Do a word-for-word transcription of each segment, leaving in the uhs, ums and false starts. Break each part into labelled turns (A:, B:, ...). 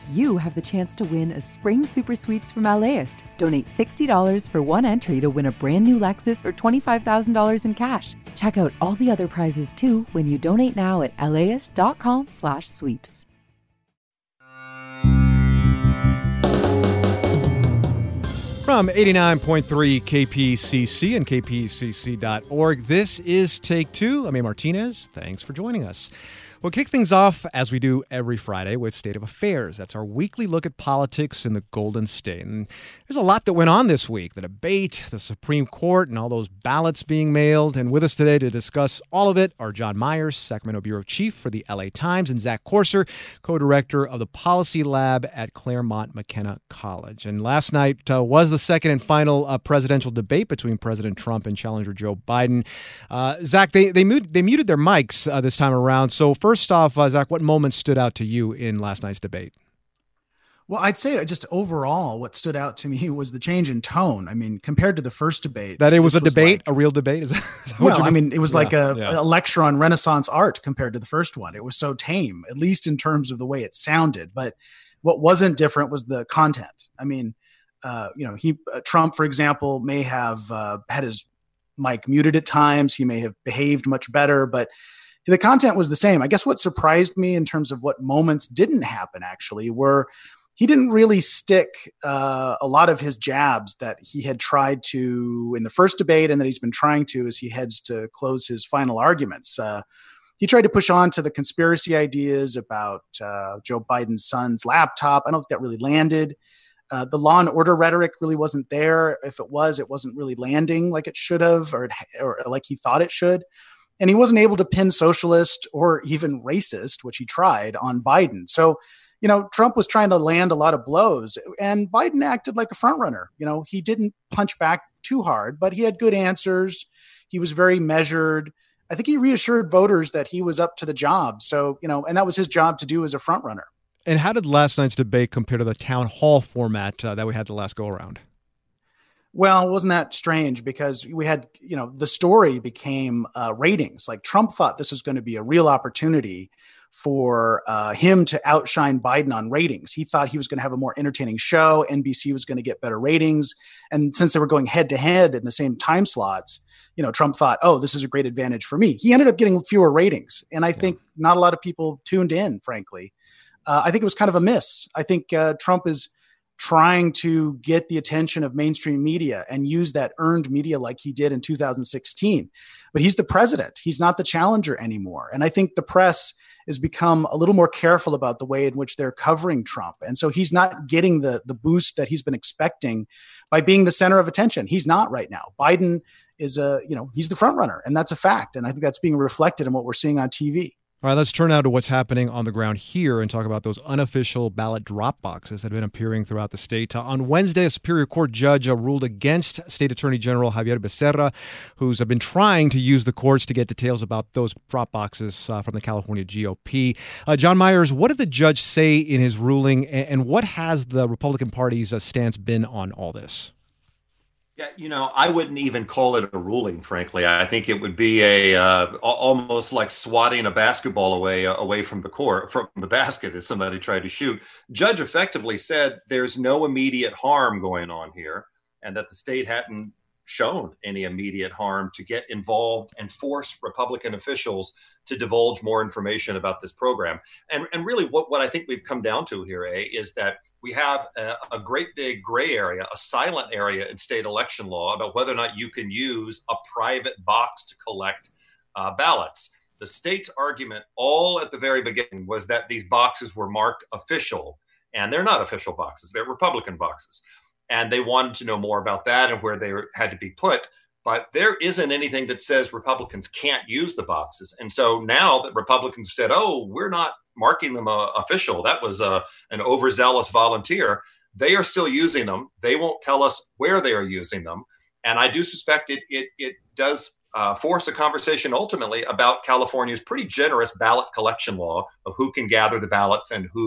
A: you have the chance to win a spring super sweeps from LAist. Donate sixty dollars for one entry to win a brand new Lexus or twenty-five thousand dollars in cash. Check out all the other prizes too when you donate now at laist.com slash sweeps.
B: From eighty-nine point three K P C C and K P C C dot org, this is Take Two. I'm A. Martinez. Thanks for joining us. We'll kick things off, as we do every Friday, with State of Affairs. That's our weekly look at politics in the Golden State. And there's a lot that went on this week. The debate, the Supreme Court, and all those ballots being mailed. And with us today to discuss all of it are John Myers, Sacramento Bureau Chief for the L A Times, and Zach Courser, co-director of the Policy Lab at Claremont McKenna College. And last night uh, was the second and final uh, presidential debate between President Trump and challenger Joe Biden. Uh, Zach, they they, mut- they muted their mics uh, this time around. So first First off, uh, Zach, what moments stood out to you in last night's debate?
C: Well, I'd say just overall, what stood out to me was the change in tone. I mean, compared to the first debate.
B: That it was a
C: was
B: debate,
C: like,
B: a real debate? Is that, is that
C: well, I mean, it was
B: yeah,
C: like a,
B: yeah.
C: a lecture on Renaissance art compared to the first one. It was so tame, at least in terms of the way it sounded. But what wasn't different was the content. I mean, uh, you know, he uh, Trump, for example, may have uh, had his mic muted at times. He may have behaved much better, but the content was the same. I guess what surprised me in terms of what moments didn't happen actually were he didn't really stick uh, a lot of his jabs that he had tried to in the first debate and that he's been trying to as he heads to close his final arguments. Uh, he tried to push on to the conspiracy ideas about uh, Joe Biden's son's laptop. I don't think that really landed. Uh, the law and order rhetoric really wasn't there. If it was, it wasn't really landing like it should have or, it, or like he thought it should. And he wasn't able to pin socialist or even racist, which he tried, on Biden. So, you know, Trump was trying to land a lot of blows and Biden acted like a front runner. You know, he didn't punch back too hard, but he had good answers. He was very measured. I think he reassured voters that he was up to the job. So, you know, and that was his job to do as a front runner.
B: And how did last night's debate compare to the town hall format uh, that we had the last go around?
C: Well, wasn't that strange? Because we had, you know, the story became uh, ratings. Like Trump thought this was going to be a real opportunity for uh, him to outshine Biden on ratings. He thought he was going to have a more entertaining show. N B C was going to get better ratings. And since they were going head to head in the same time slots, you know, Trump thought, oh, this is a great advantage for me. He ended up getting fewer ratings. And I think not a lot of people tuned in, frankly. Uh, I think it was kind of a miss. I think uh, Trump is trying to get the attention of mainstream media and use that earned media like he did in two thousand sixteen. But he's the president. He's not the challenger anymore. And I think the press has become a little more careful about the way in which they're covering Trump. And so he's not getting the, the boost that he's been expecting by being the center of attention. He's not right now. Biden is a, you know, he's the front runner, and that's a fact. And I think that's being reflected in what we're seeing on T V.
B: All right, let's turn now to what's happening on the ground here and talk about those unofficial ballot drop boxes that have been appearing throughout the state. Uh, on Wednesday, a Superior Court judge uh, ruled against State Attorney General Javier Becerra, who's uh, been trying to use the courts to get details about those drop boxes uh, from the California G O P. Uh, John Myers, what did the judge say in his ruling, and, and what has the Republican Party's uh, stance been on all this?
D: Yeah, you know, I wouldn't even call it a ruling, frankly. I think it would be a uh, almost like swatting a basketball away uh, away from the court, from the basket, as somebody tried to shoot. Judge effectively said there's no immediate harm going on here, and that the state hadn't shown any immediate harm to get involved and force Republican officials to divulge more information about this program. And, and really what, what I think we've come down to here, A, is that we have a, a great big gray area, a silent area in state election law about whether or not you can use a private box to collect uh, ballots. The state's argument all at the very beginning was that these boxes were marked official, and they're not official boxes, they're Republican boxes. And they wanted to know more about that and where they were, had to be put. But there isn't anything that says Republicans can't use the boxes. And so now that Republicans have said, oh, we're not marking them uh, official, that was uh, an overzealous volunteer, they are still using them. They won't tell us where they are using them. And I do suspect it, it, it does uh, force a conversation ultimately about California's pretty generous ballot collection law of who can gather the ballots and who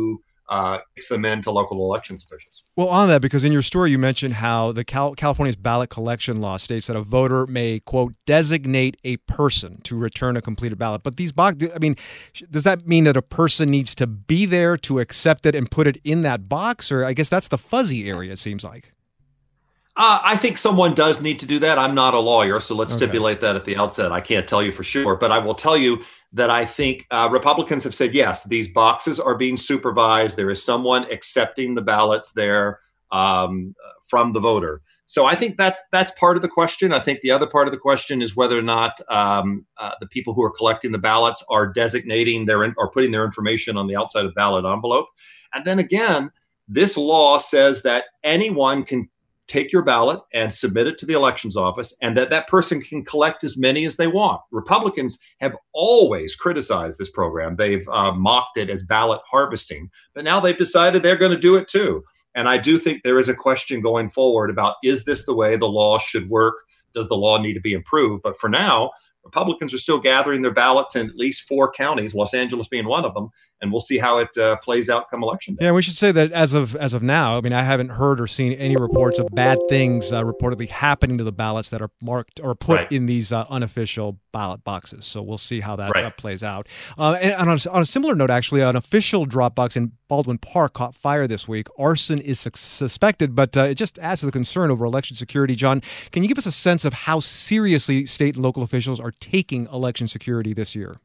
D: uh, kicks them into local elections officials.
B: Well, on that, because in your story you mentioned how the Cal- California's ballot collection law states that a voter may, quote, designate a person to return a completed ballot. But these box, I mean, does that mean that a person needs to be there to accept it and put it in that box? Or I guess that's the fuzzy area, it seems like.
D: Uh, I think someone does need to do that. I'm not a lawyer, so let's
B: Okay.
D: stipulate that at the outset. I can't tell you for sure, but I will tell you that I think uh, Republicans have said, yes, these boxes are being supervised. There is someone accepting the ballots there um, from the voter. So I think that's that's part of the question. I think the other part of the question is whether or not um, uh, the people who are collecting the ballots are designating their in, or putting their information on the outside of the ballot envelope. And then again, this law says that anyone can take your ballot and submit it to the elections office, and that that person can collect as many as they want. Republicans have always criticized this program. They've uh, mocked it as ballot harvesting, but now they've decided they're going to do it too. And I do think there is a question going forward about, is this the way the law should work? Does the law need to be improved? But for now, Republicans are still gathering their ballots in at least four counties, Los Angeles being one of them, and we'll see how it uh, plays out come election day.
B: Yeah, we should say that as of as of now, I mean, I haven't heard or seen any reports of bad things uh, reportedly happening to the ballots that are marked or put
D: Right.
B: in these uh, unofficial ballot boxes. So we'll see how that
D: Right.
B: uh, plays out. Uh, and on a, on a similar note, actually, an official drop box in Baldwin Park caught fire this week. Arson is sus- suspected, but uh, it just adds to the concern over election security. John, can you give us a sense of how seriously state and local officials are taking election security this year?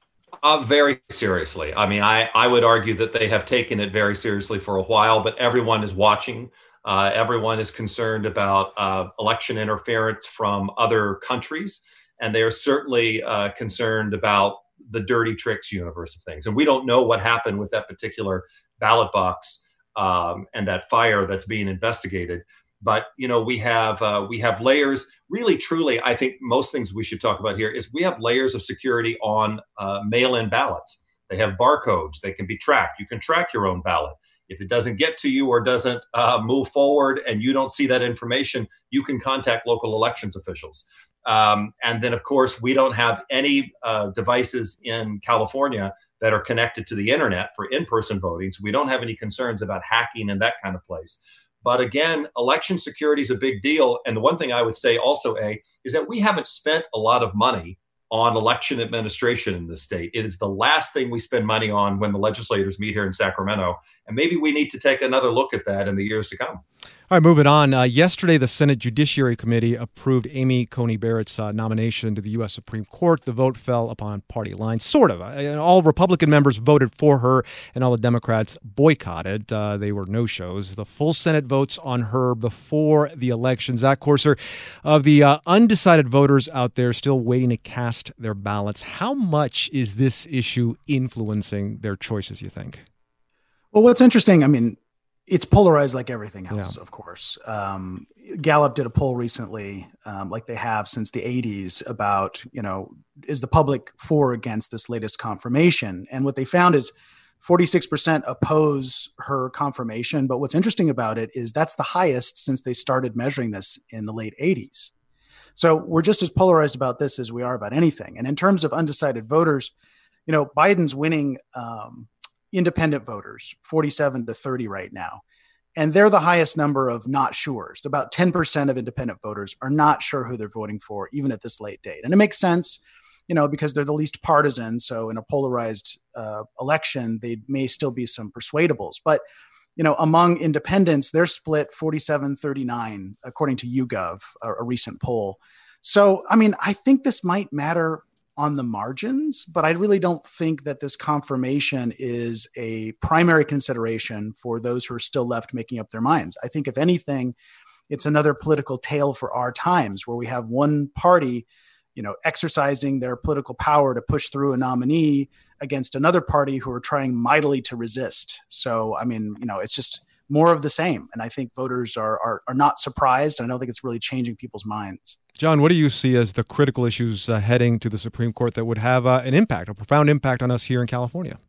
D: Uh, very seriously. I mean, I, I would argue that they have taken it very seriously for a while, but everyone is watching. Uh, everyone is concerned about uh, election interference from other countries, and they are certainly uh, concerned about the dirty tricks universe of things. And we don't know what happened with that particular ballot box um, and that fire that's being investigated. But, you know, we have uh, we have layers. Really, truly, I think most things we should talk about here is we have layers of security on uh, mail-in ballots. They have barcodes. They can be tracked. You can track your own ballot. If it doesn't get to you or doesn't uh, move forward and you don't see that information, you can contact local elections officials. Um, and then, of course, we don't have any uh, devices in California that are connected to the internet for in-person voting. So we don't have any concerns about hacking in that kind of place. But again, election security is a big deal. And the one thing I would say also, A, is that we haven't spent a lot of money on election administration in the state. It is the last thing we spend money on when the legislators meet here in Sacramento. And maybe we need to take another look at that in the years to come.
B: All right, moving on. Uh, yesterday, the Senate Judiciary Committee approved Amy Coney Barrett's uh, nomination to the U S Supreme Court. The vote fell upon party lines, sort of. Uh, all Republican members voted for her, and all the Democrats boycotted. Uh, they were no-shows. The full Senate votes on her before the election. Zach Corser, of the uh, undecided voters out there still waiting to cast their ballots, how much is this issue influencing their choices, you think?
C: Well, what's interesting, I mean, it's polarized like everything else, yeah. Of course. Um, Gallup did a poll recently, um, like they have since the eighties, about, you know, is the public for or against this latest confirmation? And what they found is forty-six percent oppose her confirmation. But what's interesting about it is that's the highest since they started measuring this in the late eighties. So we're just as polarized about this as we are about anything. And in terms of undecided voters, you know, Biden's winning um, independent voters, forty-seven to thirty right now. And they're the highest number of not sures. About ten percent of independent voters are not sure who they're voting for, even at this late date. And it makes sense, you know, because they're the least partisan. So in a polarized uh, election, they may still be some persuadables. But, you know, among independents, they're split forty-seven thirty-nine, according to YouGov, a, a recent poll. So, I mean, I think this might matter on the margins, but I really don't think that this confirmation is a primary consideration for those who are still left making up their minds. I think if anything, it's another political tale for our times where we have one party, you know, exercising their political power to push through a nominee against another party who are trying mightily to resist. So, I mean, you know, it's just more of the same. And I think voters are are, are not surprised. And I don't think it's really changing people's minds.
B: John, what do you see as the critical issues uh, heading to the Supreme Court that would have uh, an impact, a profound impact on us here in California?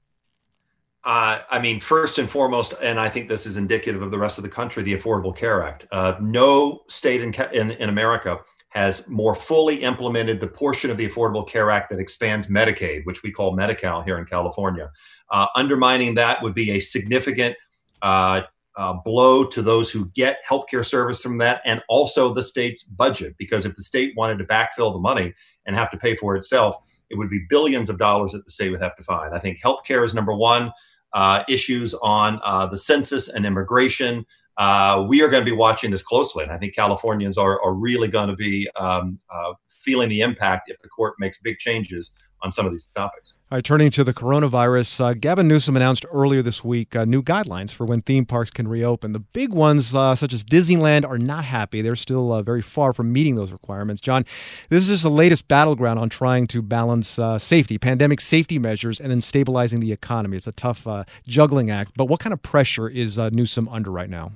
D: Uh, I mean, first and foremost, and I think this is indicative of the rest of the country, the Affordable Care Act. Uh, no state in, in, in America has more fully implemented the portion of the Affordable Care Act that expands Medicaid, which we call Medi-Cal here in California. Uh, undermining that would be a significant uh, uh, blow to those who get healthcare service from that, and also the state's budget, because if the state wanted to backfill the money and have to pay for it itself, it would be billions of dollars that the state would have to find. I think healthcare is number one. Uh, issues on uh, the census and immigration. Uh, we are going to be watching this closely, and I think Californians are, are really going to be um, uh, feeling the impact if the court makes big changes on some of these topics.
B: All right, turning to the coronavirus, uh, Gavin Newsom announced earlier this week uh, new guidelines for when theme parks can reopen. The big ones, uh, such as Disneyland, are not happy. They're still uh, very far from meeting those requirements. John, this is the latest battleground on trying to balance uh, safety, pandemic safety measures, and then stabilizing the economy. It's a tough uh, juggling act. But what kind of pressure is uh, Newsom under right now?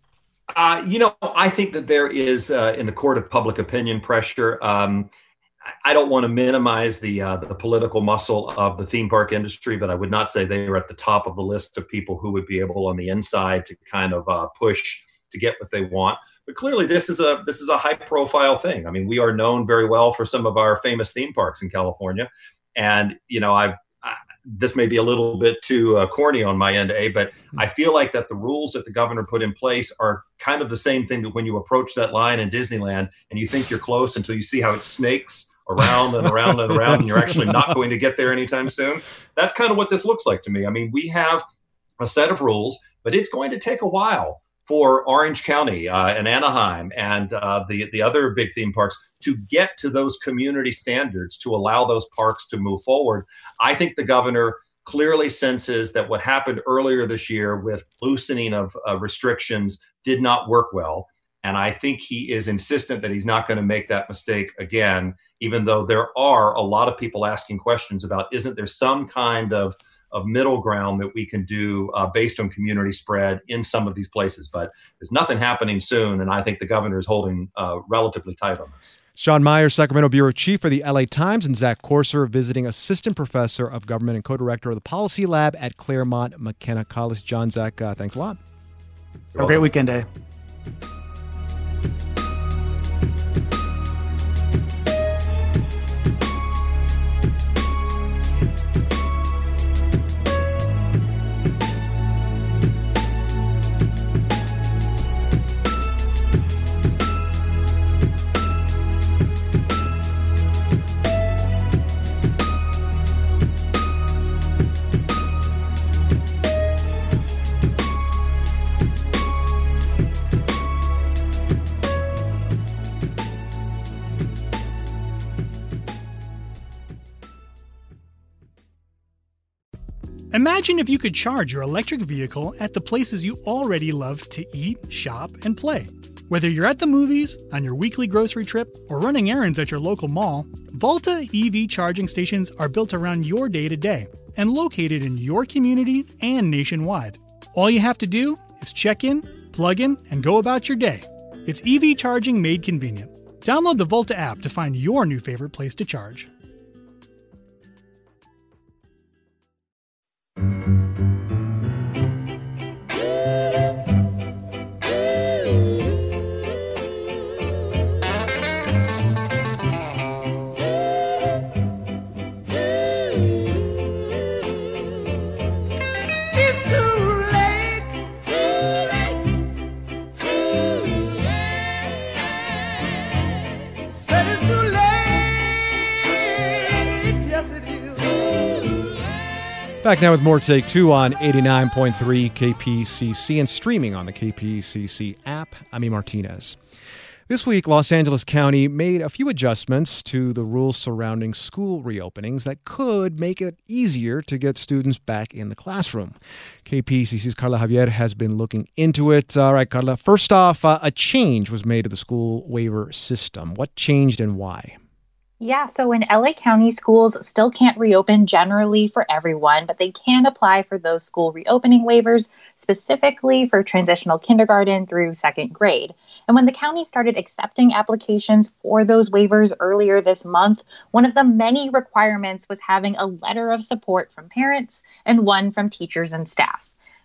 D: Uh, you know, I think that there is, uh, in the court of public opinion, pressure. Um, I don't want to minimize the uh, the political muscle of the theme park industry, but I would not say they are at the top of the list of people who would be able on the inside to kind of uh, push to get what they want. But clearly, this is a this is a high profile thing. I mean, we are known very well for some of our famous theme parks in California, and you know, I've. I, this may be a little bit too uh, corny on my end, A, but I feel like that the rules that the governor put in place are kind of the same thing that when you approach that line in Disneyland and you think you're close until you see how it snakes around and around and around and you're actually not going to get there anytime soon. That's kind of what this looks like to me. I mean, we have a set of rules, but it's going to take a while for Orange County uh, and Anaheim and uh, the, the other big theme parks to get to those community standards to allow those parks to move forward. I think the governor clearly senses that what happened earlier this year with loosening of uh, restrictions did not work well. And I think he is insistent that he's not going to make that mistake again, even though there are a lot of people asking questions about, isn't there some kind of of middle ground that we can do uh, based on community spread in some of these places. But there's nothing happening soon, and I think the governor is holding uh, relatively tight on this.
B: Sean Meyer, Sacramento Bureau Chief for the L A Times, and Zach Corser, visiting Assistant Professor of Government and Co-Director of the Policy Lab at Claremont McKenna College. John, Zach, uh, thanks a lot.
C: Have a great weekend, Day.
E: Imagine if you could charge your electric vehicle at the places you already love to eat, shop, and play. Whether you're at the movies, on your weekly grocery trip, or running errands at your local mall, Volta E V charging stations are built around your day-to-day and located in your community and nationwide. All you have to do is check in, plug in, and go about your day. It's E V charging made convenient. Download the Volta app to find your new favorite place to charge.
B: Back now with more Take Two on eighty-nine point three K P C C and streaming on the K P C C app. I'm E. Martinez. This week, Los Angeles County made a few adjustments to the rules surrounding school reopenings that could make it easier to get students back in the classroom. K P C C's Carla Javier has been looking into it. All right, Carla, first off, uh, a change was made to the school waiver system. What changed and why?
F: Yeah, so in L A County, schools still can't reopen generally for everyone, but they can apply for those school reopening waivers, specifically for transitional kindergarten through second grade. And when the county started accepting applications for those waivers earlier this month, one of the many requirements was having a letter of support from parents and one from teachers and staff.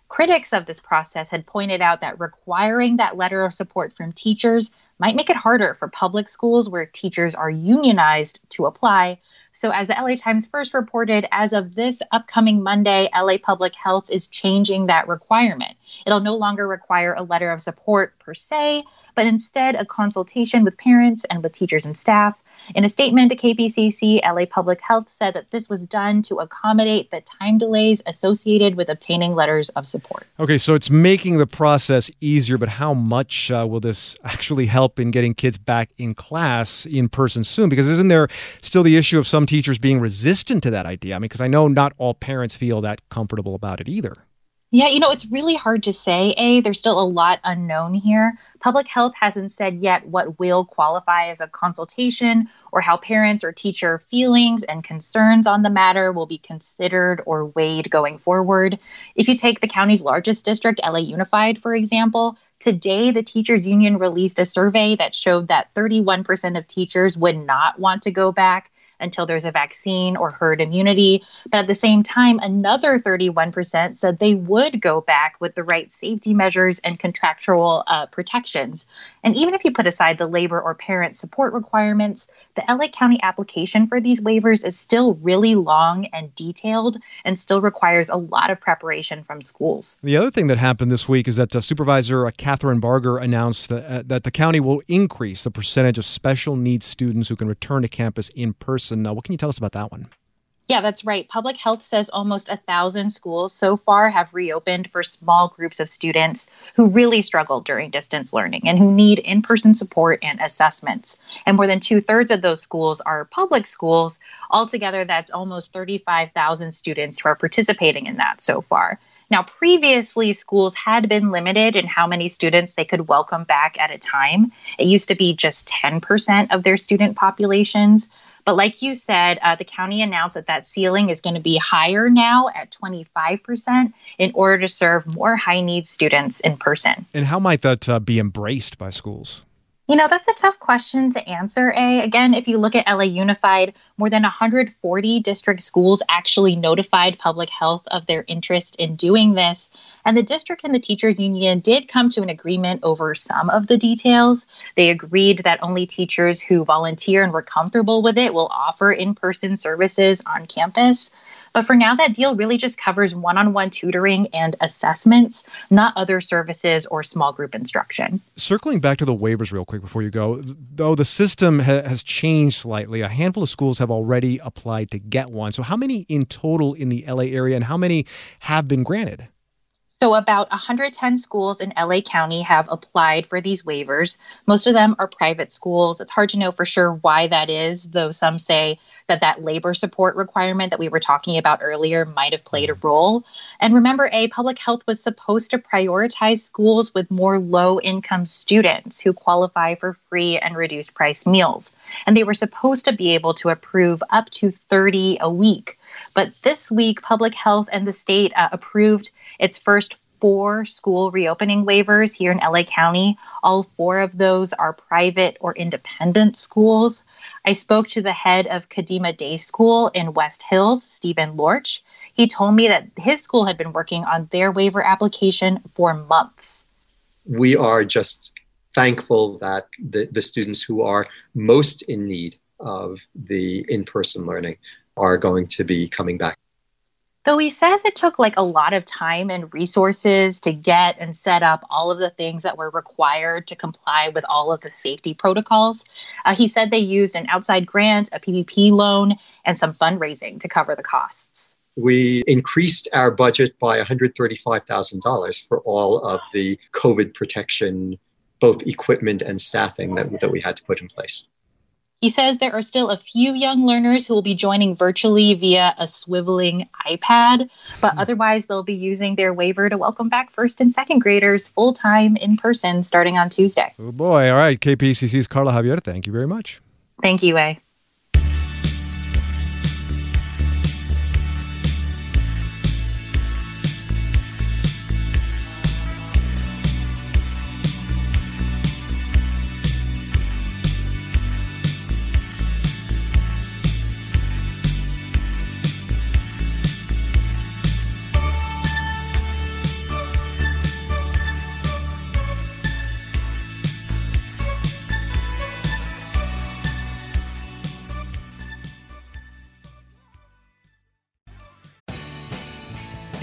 F: Critics of this process had pointed out that requiring that letter of support from teachers might make it harder for public schools where teachers are unionized to apply. So as the L A Times first reported, as of this upcoming Monday, L A Public Health is changing that requirement. It'll no longer require a letter of support per se, but instead a consultation with parents and with teachers and staff. In a statement to K P C C, L A Public Health said that this was done to accommodate the time delays associated with obtaining letters of support.
B: Okay, so it's making the process easier, but how much uh, will this actually help in getting kids back in class in person soon? Because isn't there still the issue of some teachers being resistant to that idea? I mean, because I know not all parents feel that comfortable about it either.
F: Yeah, you know, it's really hard to say, A. There's still a lot unknown here. Public Health hasn't said yet what will qualify as a consultation or how parents or teacher feelings and concerns on the matter will be considered or weighed going forward. If you take the county's largest district, L A Unified, for example, today the teachers union released a survey that showed that thirty-one percent of teachers would not want to go back until there's a vaccine or herd immunity. But at the same time, another thirty-one percent said they would go back with the right safety measures and contractual uh, protections. And even if you put aside the labor or parent support requirements, the L A County application for these waivers is still really long and detailed and still requires a lot of preparation from schools.
B: The other thing that happened this week is that uh, Supervisor uh, Catherine Barger announced that, uh, that the county will increase the percentage of special needs students who can return to campus in person. Now, what can you tell us about that one?
F: Yeah, that's right. Public Health says almost a thousand schools so far have reopened for small groups of students who really struggled during distance learning and who need in-person support and assessments. And more than two thirds of those schools are public schools. Altogether, that's almost thirty-five thousand students who are participating in that so far. Now, previously, schools had been limited in how many students they could welcome back at a time. It used to be just ten percent of their student populations. But like you said, uh, the county announced that that ceiling is going to be higher now at twenty-five percent in order to serve more high-needs students in person.
B: And how might that uh, be embraced by schools?
F: You know, that's a tough question to answer, A. Again, if you look at L A Unified, more than one hundred forty district schools actually notified Public Health of their interest in doing this. And the district and the teachers union did come to an agreement over some of the details. They agreed that only teachers who volunteer and were comfortable with it will offer in-person services on campus. But for now, that deal really just covers one-on-one tutoring and assessments, not other services or small group instruction.
B: Circling back to the waivers real quick before you go, though the system ha- has changed slightly, a handful of schools have already applied to get one. So how many in total in the L A area and how many have been granted?
F: So about one hundred ten schools in L A County have applied for these waivers. Most of them are private schools. It's hard to know for sure why that is, though some say that that labor support requirement that we were talking about earlier might have played a role. And remember, A, Public Health was supposed to prioritize schools with more low-income students who qualify for free and reduced price meals. And they were supposed to be able to approve up to thirty a week. But this week, Public Health and the state uh, approved its first four school reopening waivers here in L A County. All four of those are private or independent schools. I spoke to the head of Kadima Day School in West Hills, Stephen Lorch. He told me that his school had been working on their waiver application for months.
G: We are just thankful that the, the students who are most in need of the in-person learning are going to be coming back.
F: Though he says it took like a lot of time and resources to get and set up all of the things that were required to comply with all of the safety protocols. Uh, he said they used an outside grant, a P P P loan, and some fundraising to cover the costs.
G: We increased our budget by one hundred thirty-five thousand dollars for all of the COVID protection, both equipment and staffing that, that we had to put in place.
F: He says there are still a few young learners who will be joining virtually via a swiveling iPad, but mm. otherwise they'll be using their waiver to welcome back first and second graders full-time in person starting on Tuesday.
B: Oh boy. All right. K P C C's Carla Javier, thank you very much.
F: Thank you, A.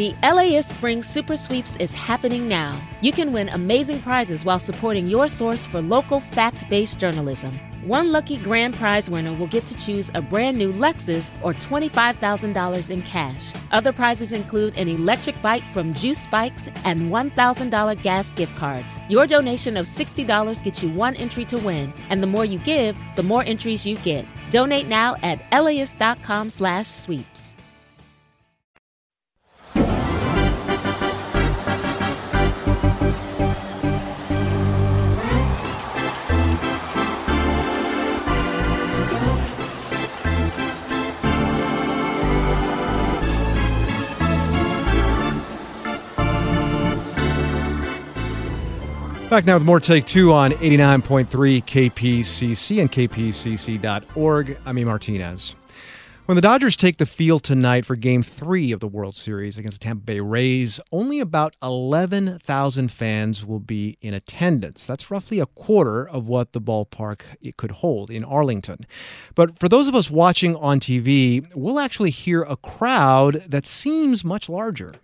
H: The L A ist Spring Super Sweeps is happening now. You can win amazing prizes while supporting your source for local fact-based journalism. One lucky grand prize winner will get to choose a brand new Lexus or twenty-five thousand dollars in cash. Other prizes include an electric bike from Juice Bikes and one thousand dollars gas gift cards. Your donation of sixty dollars gets you one entry to win, and the more you give, the more entries you get. Donate now at laist.com slash sweeps.
B: Back now with more Take Two on eighty-nine point three K P C C and K P C C dot org. I'm E. Martinez. When the Dodgers take the field tonight for Game three of the World Series against the Tampa Bay Rays, only about eleven thousand fans will be in attendance. That's roughly a quarter of what the ballpark it could hold in Arlington. But for those of us watching on T V, we'll actually hear a crowd that seems much larger.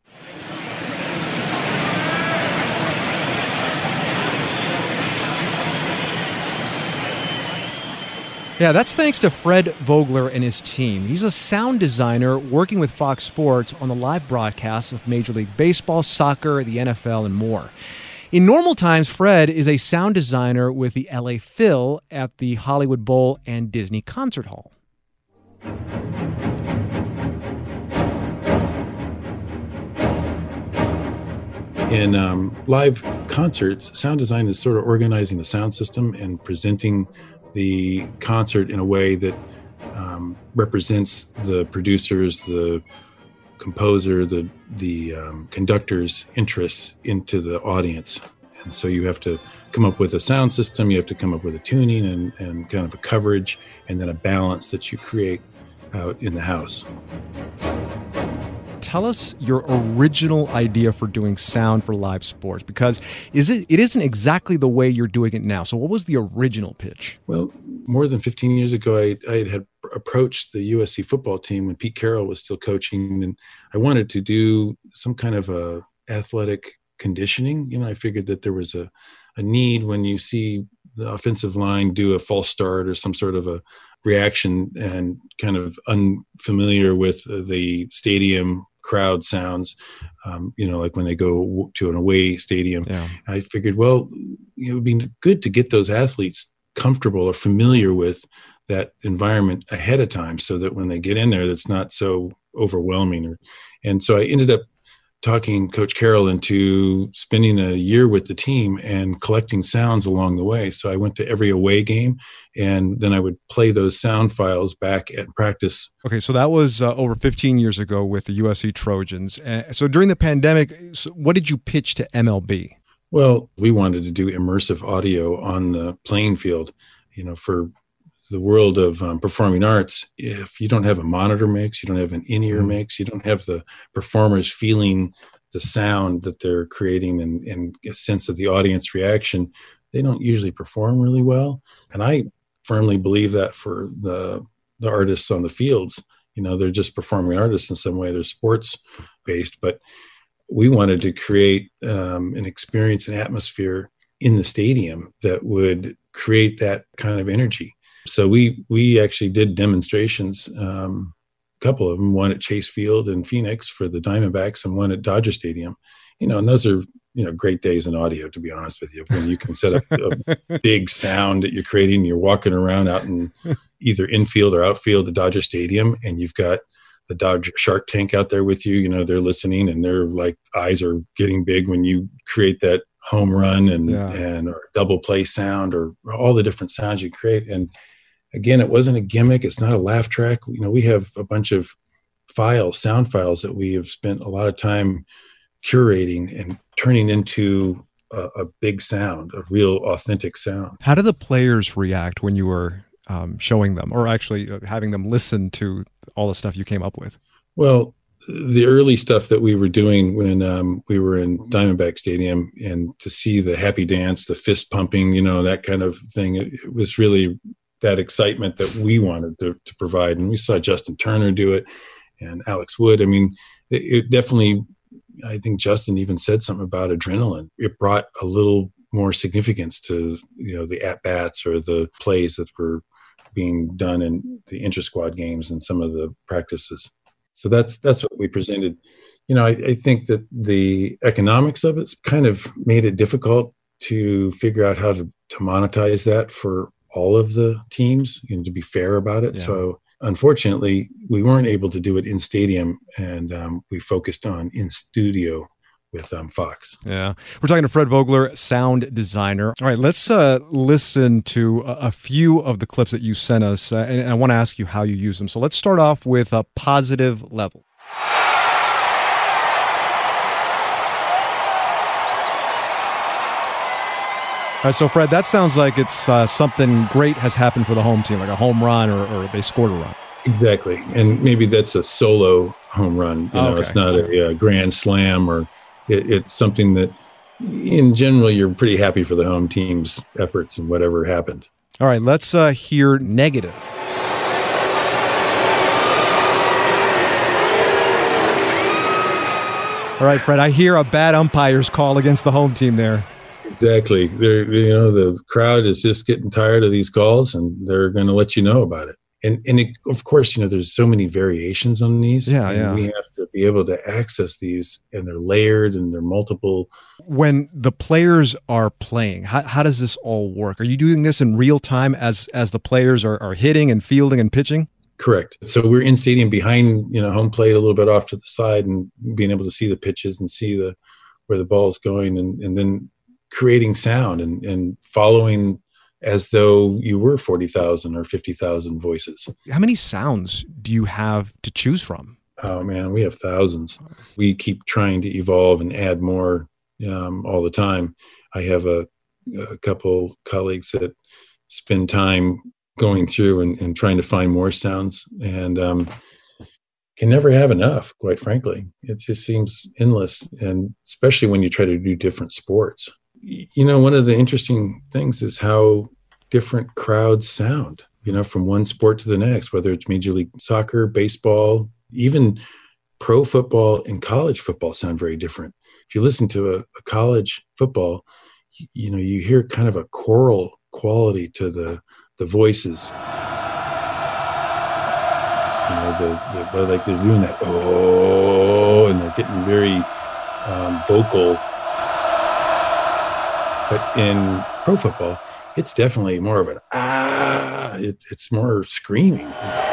B: Yeah, that's thanks to Fred Vogler and his team. He's a sound designer working with Fox Sports on the live broadcasts of Major League Baseball, soccer, the N F L, and more. In normal times, Fred is a sound designer with the L A Phil at the Hollywood Bowl and Disney Concert Hall.
I: In um, live concerts, sound design is sort of organizing the sound system and presenting the concert in a way that um, represents the producers, the composer, the the um, conductor's interests into the audience. And so you have to come up with a sound system, you have to come up with a tuning and, and kind of a coverage, and then a balance that you create out in the house.
B: Tell us your original idea for doing sound for live sports, because is it it isn't exactly the way you're doing it now. So what was the original pitch?
I: Well, more than fifteen years ago, I, I had approached the U S C football team when Pete Carroll was still coaching, and I wanted to do some kind of a athletic conditioning. You know, I figured that there was a, a need when you see the offensive line do a false start or some sort of a reaction and kind of unfamiliar with the stadium crowd sounds, um, you know, like when they go to an away stadium. Yeah. I figured, well, it would be good to get those athletes comfortable or familiar with that environment ahead of time so that when they get in there, that's not so overwhelming. Or, and so I ended up talking Coach Carroll into spending a year with the team and collecting sounds along the way. So I went to every away game, and then I would play those sound files back at practice.
B: Okay, so that was uh, over fifteen years ago with the U S C Trojans. Uh, so during the pandemic, so what did you pitch to M L B?
I: Well, we wanted to do immersive audio on the playing field. You know, for the world of um, performing arts, if you don't have a monitor mix, you don't have an in-ear mm-hmm. mix, you don't have the performers feeling the sound that they're creating and, and a sense of the audience reaction, they don't usually perform really well. And I firmly believe that for the the artists on the fields. You know, they're just performing artists in some way. They're sports based, but we wanted to create um, an experience, an atmosphere in the stadium that would create that kind of energy. So we we actually did demonstrations, um, a couple of them, one at Chase Field in Phoenix for the Diamondbacks and one at Dodger Stadium. You know, and those are, you know, great days in audio, to be honest with you, when you can set up a big sound that you're creating. You're walking around out in either infield or outfield at Dodger Stadium, and you've got the Dodger Shark Tank out there with you. You know, they're listening, and their like eyes are getting big when you create that home run and yeah. and or double play sound or all the different sounds you create. And again, it wasn't a gimmick. It's not a laugh track. You know, we have a bunch of files, sound files that we have spent a lot of time curating and turning into a, a big sound, a real authentic sound.
B: How did the players react when you were um, showing them, or actually having them listen to all the stuff you came up with?
I: Well, the early stuff that we were doing when um, we were in Diamondback Stadium, and to see the happy dance, the fist pumping, you know, that kind of thing, it, it was really that excitement that we wanted to, to provide. And we saw Justin Turner do it and Alex Wood. I mean, it, it definitely, I think Justin even said something about adrenaline. It brought a little more significance to, you know, the at-bats or the plays that were being done in the inter-squad games and some of the practices. So that's that's what we presented. You know, I, I think that the economics of it kind of made it difficult to figure out how to, to monetize that for all of the teams, you know, to be fair about it. Yeah. So unfortunately, we weren't able to do it in stadium, and um, we focused on in studio with um, Fox.
B: Yeah. We're talking to Fred Vogler, sound designer. All right, let's uh, listen to a, a few of the clips that you sent us, uh, and I want to ask you how you use them. So let's start off with a positive level. All right, so Fred, that sounds like it's uh, something great has happened for the home team, like a home run or, or they scored a run.
I: Exactly, and maybe that's a solo home run. You
B: oh,
I: know,
B: okay.
I: It's not a, a grand slam, or it, it's something that, in general, you're pretty happy for the home team's efforts and whatever happened.
B: All right, let's uh, hear negative. All right, Fred, I hear a bad umpire's call against the home team there.
I: Exactly. They're, you know, the crowd is just getting tired of these calls, and they're going to let you know about it. And, and it, of course, you know, there's so many variations on these.
B: Yeah,
I: and
B: yeah.
I: We have to be able to access these, and they're layered and they're multiple.
B: When the players are playing, how, how does this all work? Are you doing this in real time as as the players are, are hitting and fielding and pitching?
I: Correct. So we're in stadium behind, you know, home plate a little bit off to the side, and being able to see the pitches and see the where the ball is going, and, and then creating sound and, and following as though you were forty thousand or fifty thousand voices.
B: How many sounds do you have to choose from?
I: Oh, man, we have thousands. We keep trying to evolve and add more um, all the time. I have a, a couple colleagues that spend time going through and, and trying to find more sounds, and um, can never have enough, quite frankly. It just seems endless, and especially when you try to do different sports. You know, one of the interesting things is how different crowds sound, you know, from one sport to the next, whether it's Major League Soccer, baseball, even pro football and college football sound very different. If you listen to a, a college football, you, you know, you hear kind of a choral quality to the, the voices. You know, the, the, they're like they're doing that, oh, and they're getting very um, vocal. But in pro football, it's definitely more of an ah, it, it's more screaming.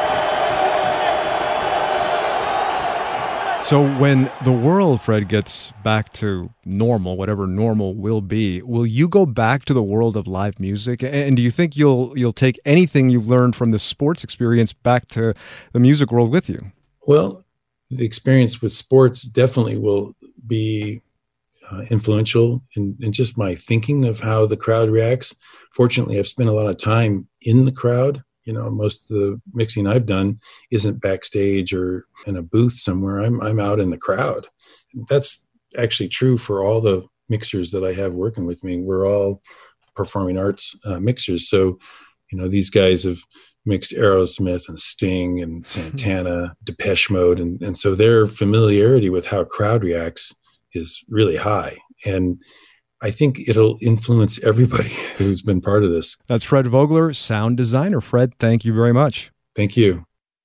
B: So when the world, Fred, gets back to normal, whatever normal will be, will you go back to the world of live music? And do you think you'll you'll take anything you've learned from the sports experience back to the music world with you?
I: Well, the experience with sports definitely will be Uh, influential in, in just my thinking of how the crowd reacts. Fortunately, I've spent a lot of time in the crowd. You know, most of the mixing I've done isn't backstage or in a booth somewhere. I'm I'm out in the crowd. That's actually true for all the mixers that I have working with me. We're all performing arts uh, mixers. So, you know, these guys have mixed Aerosmith and Sting and Santana, Depeche Mode. And, and so their familiarity with how a crowd reacts is really high. And I think it'll influence everybody who's been part of this.
B: That's Fred Vogler, sound designer. Fred, thank you very much.
I: Thank you.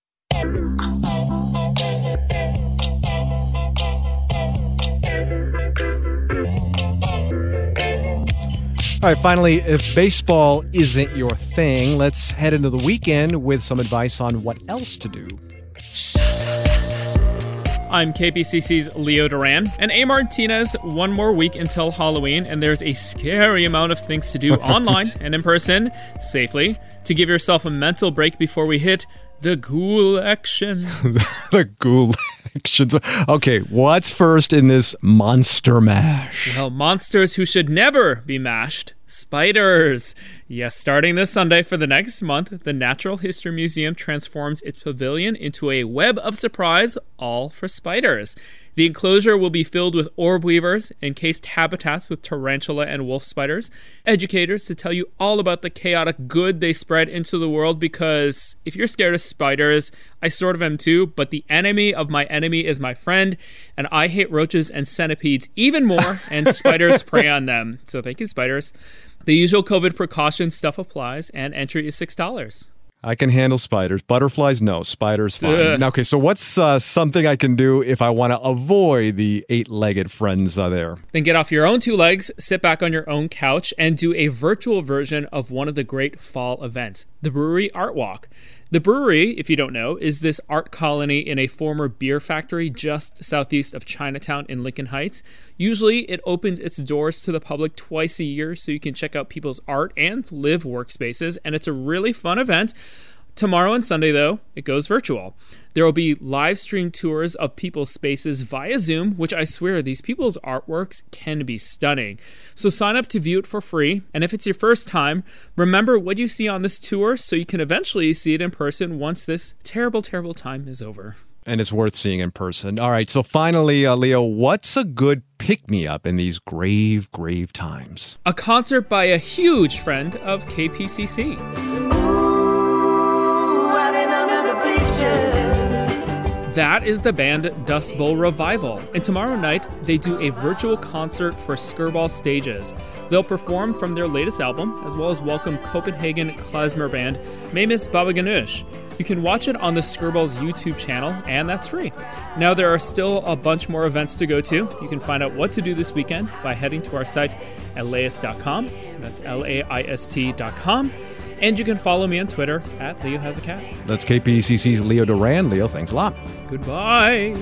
B: All right, finally, if baseball isn't your thing, let's head into the weekend with some advice on what else to do.
J: I'm K P C C's Leo Duran, and A. Martinez. One more week until Halloween, and there's a scary amount of things to do online and in person, safely, to give yourself a mental break before we hit the ghoul actions.
B: The ghoul actions. Okay, what's first in this monster mash?
J: Well, monsters who should never be mashed. Spiders. Yes, starting this Sunday for the next month, the Natural History Museum transforms its pavilion into a web of surprise, all for spiders. The enclosure will be filled with orb weavers, encased habitats with tarantula and wolf spiders, educators to tell you all about the chaotic good they spread into the world, because if you're scared of spiders, I sort of am too, but the enemy of my enemy is my friend, and I hate roaches and centipedes even more, and spiders prey on them. So thank you, spiders. The usual COVID precaution stuff applies, and entry is six dollars.
B: I can handle spiders. Butterflies, no. Spiders, fine.
J: Ugh.
B: Now, okay, so what's uh, something I can do if I want to avoid the eight-legged friends uh, there?
J: Then get off your own two legs, sit back on your own couch, and do a virtual version of one of the great fall events, the Brewery Art Walk. The brewery, if you don't know, is this art colony in a former beer factory just southeast of Chinatown in Lincoln Heights. Usually, it opens its doors to the public twice a year so you can check out people's art and live workspaces, and it's a really fun event. Tomorrow and Sunday, though, it goes virtual. There will be live stream tours of people's spaces via Zoom, which I swear these people's artworks can be stunning. So sign up to view it for free. And if it's your first time, remember what you see on this tour so you can eventually see it in person once this terrible, terrible time is over.
B: And it's worth seeing in person. All right, so finally, uh, Leo, what's a good pick-me-up in these grave, grave times?
J: A concert by a huge friend of K P C C. That is the band Dust Bowl Revival, and tomorrow night they do a virtual concert for Skirball Stages. They'll perform from their latest album, as well as welcome Copenhagen klezmer band Mamis Baba Ganoush. You can watch it on the Skirball's YouTube channel, and that's free. Now there are still a bunch more events to go to. You can find out what to do this weekend by heading to our site at laist dot com. That's L A I S T dot com. And you can follow me on Twitter at Leo Has a Cat.
B: That's K P C C's Leo Duran. Leo, thanks a lot.
J: Goodbye.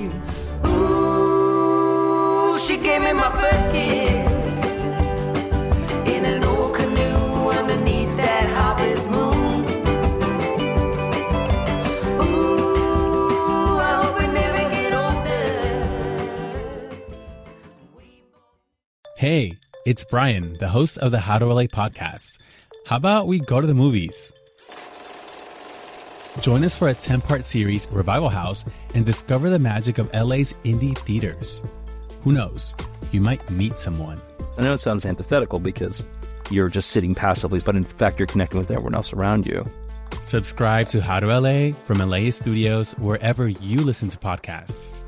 K: Ooh, she gave me my first kiss in an old canoe underneath that harvest moon. Ooh, I hope we never get older.
L: Hey, it's Brian, the host of the How to L A podcast. How about we go to the movies? Join us for a ten-part series, Revival House, and discover the magic of L A's indie theaters. Who knows? You might meet someone.
M: I know it sounds antithetical because you're just sitting passively, but in fact, you're connecting with everyone else around you.
L: Subscribe to How to L A from L A Studios wherever you listen to podcasts.